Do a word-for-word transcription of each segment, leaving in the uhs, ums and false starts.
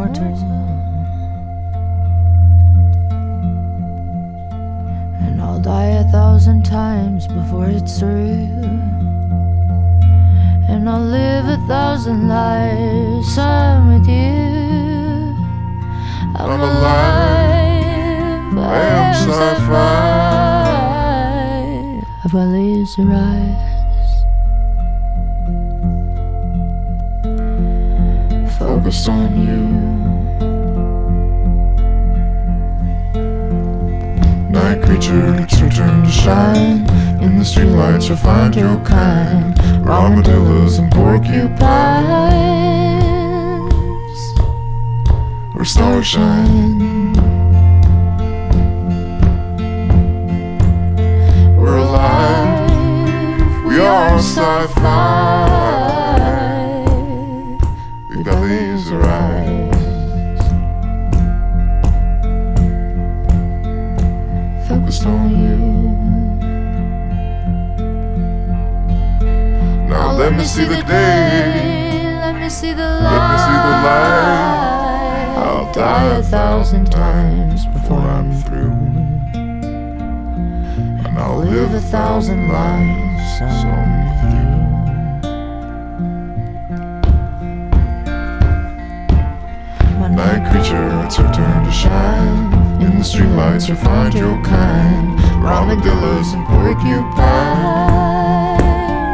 immortal, and I'll die a thousand times before it's through, and I'll live a thousand lives. I'm with you. I'm, I'm alive. alive. I am sci-fi. I've got laser eyes, focused on you. Night creature, it's your turn to shine. In the streetlights you'll find your kind, armadillos and porcupines, or starshine. We're alive, we are sci-fi. We've got laser eyes, focused on you. Now let me see the day, let me see the light, let me see the light. I'll die a thousand times before I'm through, and I'll live a thousand lives on with you. My night creature, it's your turn to shine. In the streetlights you'll find your kind, armadillos and porcupines,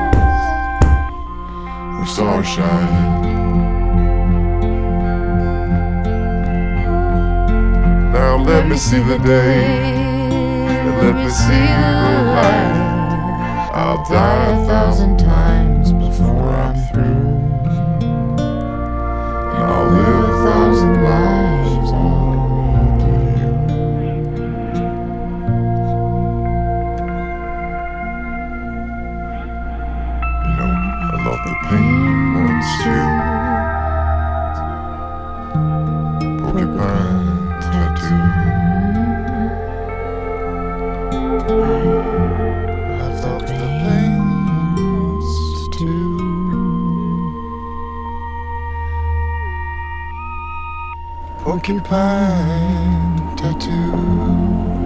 or starshine. Now let me see the day, let me see the light. I'll die a thousand times before I'm through, and I'll live a thousand lives on with you. You know, I love the pain ones too. Porcupine tattoo. I love the pain ones too. Porcupine tattoo.